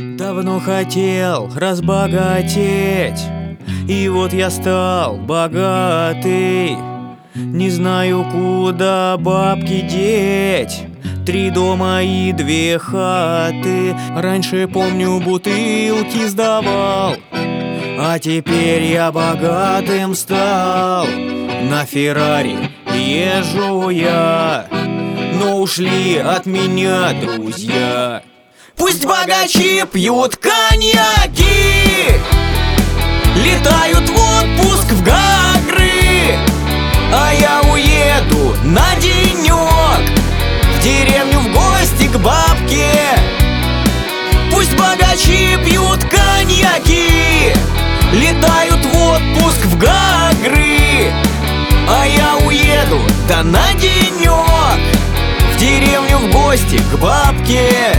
Давно хотел разбогатеть, и вот я стал богатый. Не знаю, куда бабки деть. 3 дома и 2 хаты. Раньше, помню, бутылки сдавал, а теперь я богатым стал. На Феррари езжу я, но ушли от меня друзья. Пусть богачи пьют коньяки, летают в отпуск в Гагры, а я уеду на денек в деревню в гости к бабке. Пусть богачи пьют коньяки, летают в отпуск в Гагры, а я уеду да на денек в деревню в гости к бабке.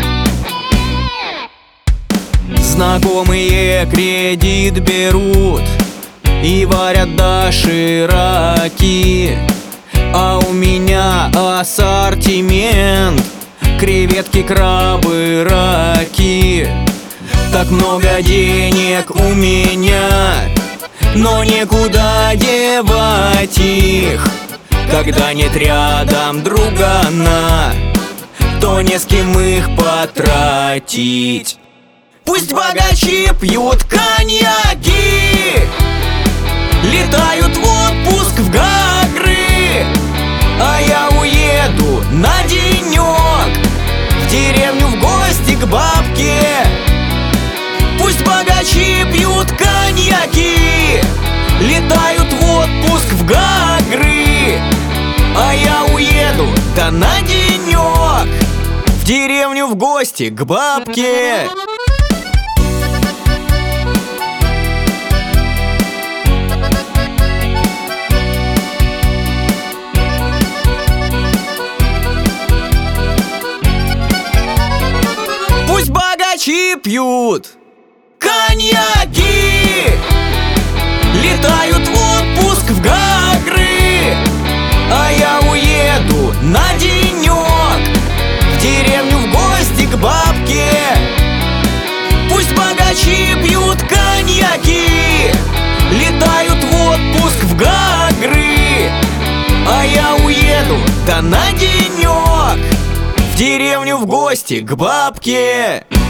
Знакомые кредит берут и варят дошираки, а у меня ассортимент: креветки, крабы, раки. Так много денег у меня, но некуда девать их. Когда нет рядом другана, то не с кем их потратить. Пусть богачи пьют коньяки, летают в отпуск в Гагры, а я уеду на денек в деревню в гости к бабке. Пусть богачи пьют коньяки, летают в отпуск в Гагры, а я уеду да на денек в деревню в гости к бабке. Пусть богачи пьют коньяки, летают в отпуск в Гагры, а я уеду на денек в деревню в гости к бабке. Пусть богачи пьют коньяки, летают в отпуск в Гагры, а я уеду да на денек в деревню в гости к бабке.